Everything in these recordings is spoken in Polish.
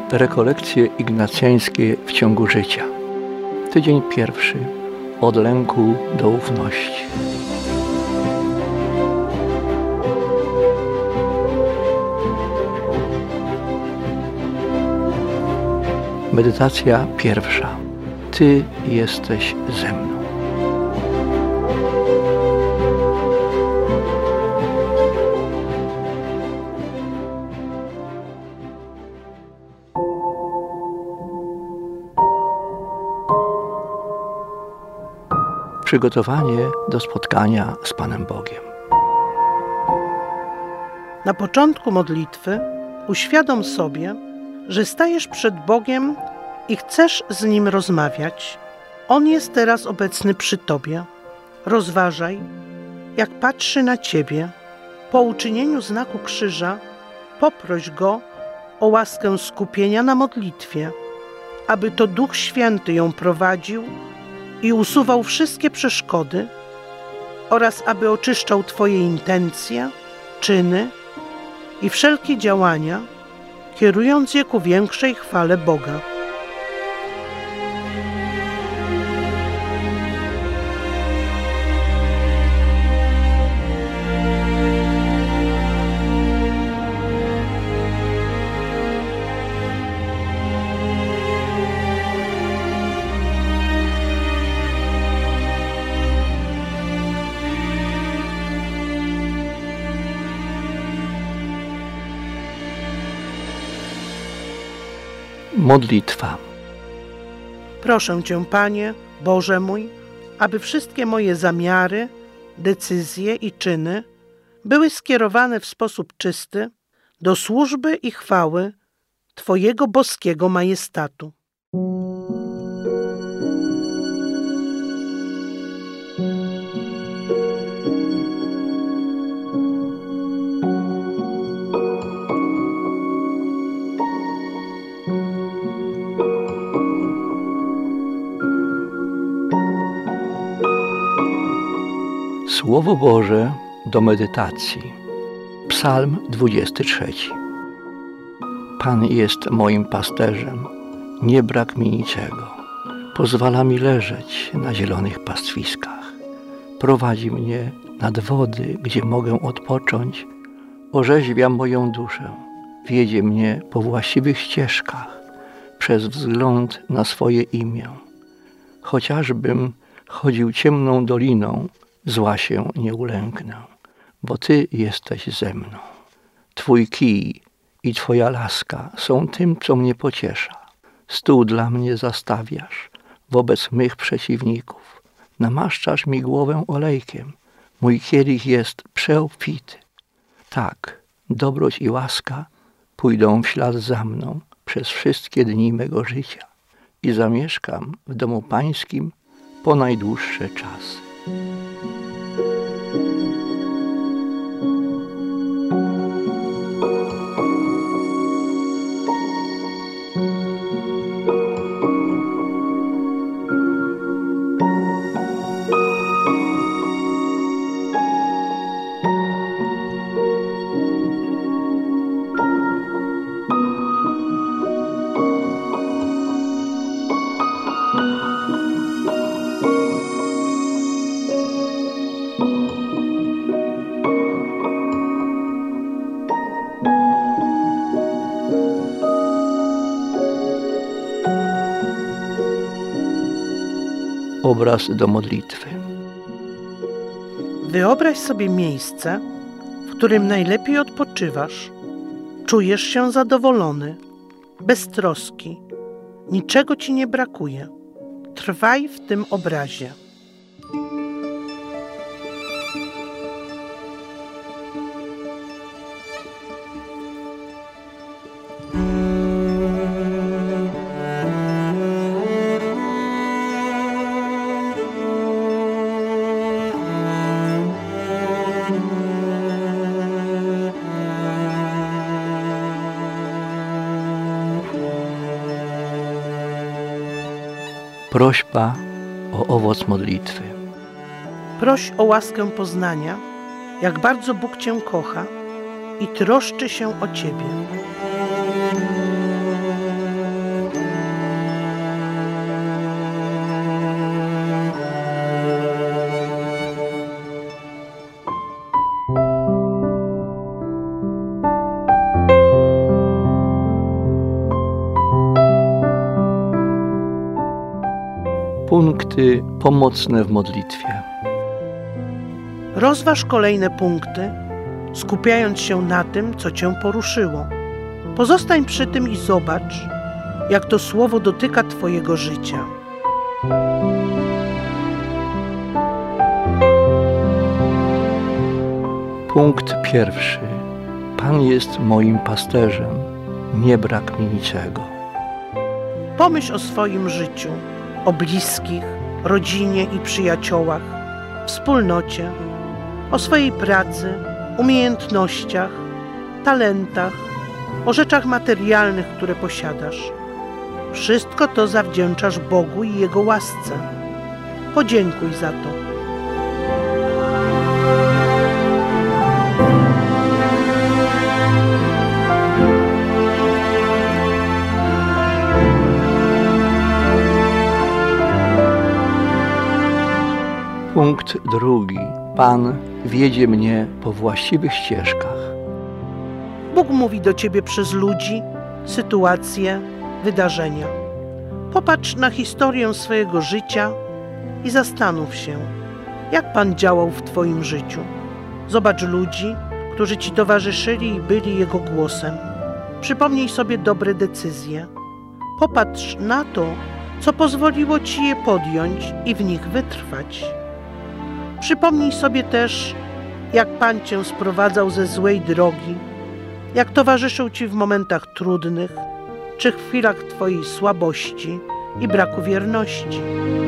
Rekolekcje ignacjańskie w ciągu życia. Tydzień pierwszy. Od lęku do ufności. Medytacja pierwsza. Ty jesteś ze mną. Przygotowanie do spotkania z Panem Bogiem. Na początku modlitwy uświadom sobie, że stajesz przed Bogiem i chcesz z Nim rozmawiać. On jest teraz obecny przy Tobie. Rozważaj, jak patrzy na Ciebie. Po uczynieniu znaku krzyża poproś Go o łaskę skupienia na modlitwie, aby to Duch Święty ją prowadził i usuwał wszystkie przeszkody oraz aby oczyszczał Twoje intencje, czyny i wszelkie działania, kierując je ku większej chwale Boga. Modlitwa. Proszę Cię, Panie, Boże mój, aby wszystkie moje zamiary, decyzje i czyny były skierowane w sposób czysty do służby i chwały Twojego boskiego majestatu. Słowo Boże do medytacji. Psalm 23. Pan jest moim pasterzem, nie brak mi niczego. Pozwala mi leżeć na zielonych pastwiskach. Prowadzi mnie nad wody, gdzie mogę odpocząć. Orzeźwia moją duszę. Wiedzie mnie po właściwych ścieżkach, przez wzgląd na swoje imię. Chociażbym chodził ciemną doliną, zła się nie ulęknę, bo Ty jesteś ze mną. Twój kij i Twoja laska są tym, co mnie pociesza. Stół dla mnie zastawiasz wobec mych przeciwników. Namaszczasz mi głowę olejkiem. Mój kielich jest przeobfity. Tak, dobroć i łaska pójdą w ślad za mną przez wszystkie dni mego życia i zamieszkam w domu Pańskim po najdłuższe czasy. Obraz do modlitwy. Wyobraź sobie miejsce, w którym najlepiej odpoczywasz. Czujesz się zadowolony, bez troski. Niczego Ci nie brakuje. Trwaj w tym obrazie. Prośba o owoc modlitwy. Proś o łaskę poznania, jak bardzo Bóg Cię kocha i troszczy się o Ciebie. Punkty pomocne w modlitwie. Rozważ kolejne punkty, skupiając się na tym, co Cię poruszyło. Pozostań przy tym i zobacz, jak to słowo dotyka Twojego życia. Punkt pierwszy. Pan jest moim pasterzem, nie brak mi niczego. Pomyśl o swoim życiu, o bliskich, rodzinie i przyjaciołach, wspólnocie, o swojej pracy, umiejętnościach, talentach, o rzeczach materialnych, które posiadasz. Wszystko to zawdzięczasz Bogu i Jego łasce. Podziękuj za to. Punkt drugi. Pan wiedzie mnie po właściwych ścieżkach. Bóg mówi do Ciebie przez ludzi, sytuacje, wydarzenia. Popatrz na historię swojego życia i zastanów się, jak Pan działał w Twoim życiu. Zobacz ludzi, którzy Ci towarzyszyli i byli Jego głosem. Przypomnij sobie dobre decyzje. Popatrz na to, co pozwoliło Ci je podjąć i w nich wytrwać. Przypomnij sobie też, jak Pan Cię sprowadzał ze złej drogi, jak towarzyszył Ci w momentach trudnych, czy w chwilach Twojej słabości i braku wierności.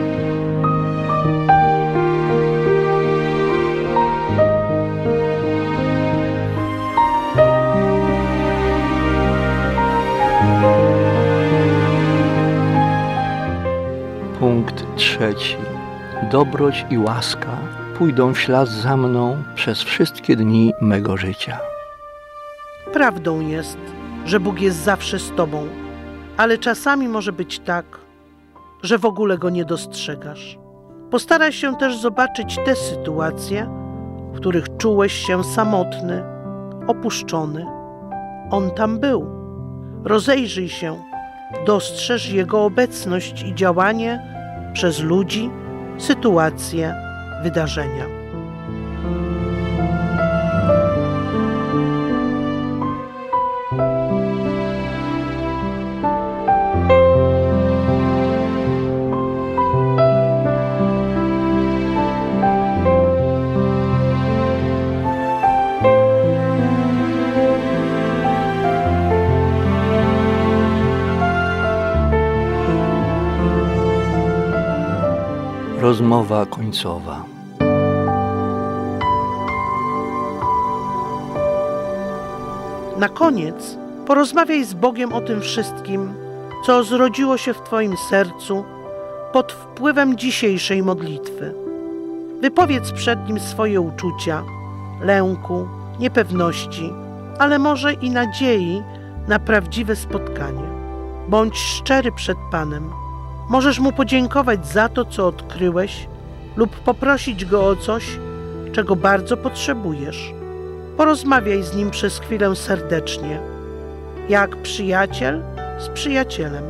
Punkt trzeci. Dobroć i łaska pójdą w ślad za mną przez wszystkie dni mego życia. Prawdą jest, że Bóg jest zawsze z Tobą, ale czasami może być tak, że w ogóle Go nie dostrzegasz. Postaraj się też zobaczyć te sytuacje, w których czułeś się samotny, opuszczony. On tam był. Rozejrzyj się, dostrzeż Jego obecność i działanie przez ludzi, sytuacje, wydarzenia. Rozmowa końcowa. Na koniec porozmawiaj z Bogiem o tym wszystkim, co zrodziło się w Twoim sercu pod wpływem dzisiejszej modlitwy. Wypowiedz przed Nim swoje uczucia, lęku, niepewności, ale może i nadziei na prawdziwe spotkanie. Bądź szczery przed Panem. Możesz Mu podziękować za to, co odkryłeś, lub poprosić Go o coś, czego bardzo potrzebujesz. Porozmawiaj z Nim przez chwilę serdecznie, jak przyjaciel z przyjacielem.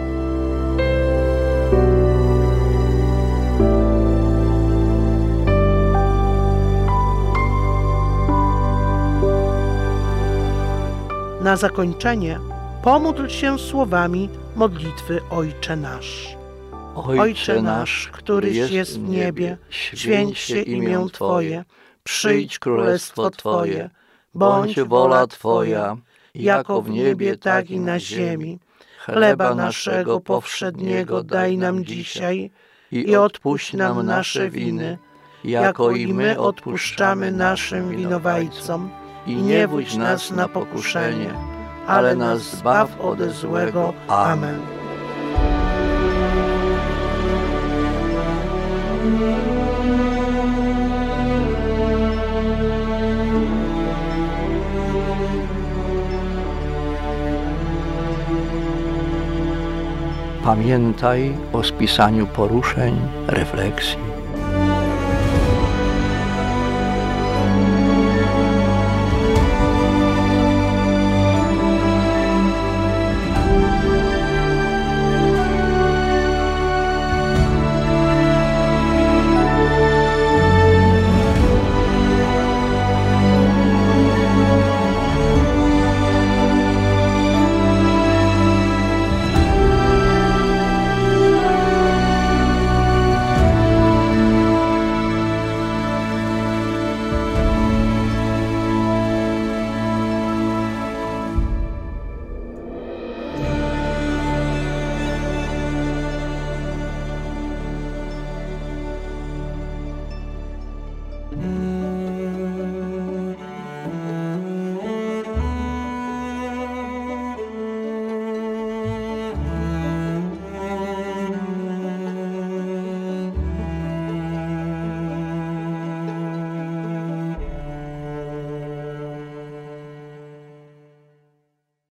Na zakończenie pomódl się słowami modlitwy Ojcze Nasz. Ojcze nasz, któryś jest w niebie, święć się imię Twoje, przyjdź królestwo Twoje, bądź wola Twoja, jako w niebie, tak i na ziemi. Chleba naszego powszedniego daj nam dzisiaj i odpuść nam nasze winy, jako i my odpuszczamy naszym winowajcom. I nie wódź nas na pokuszenie, ale nas zbaw ode złego. Amen. Pamiętaj o spisaniu poruszeń, refleksji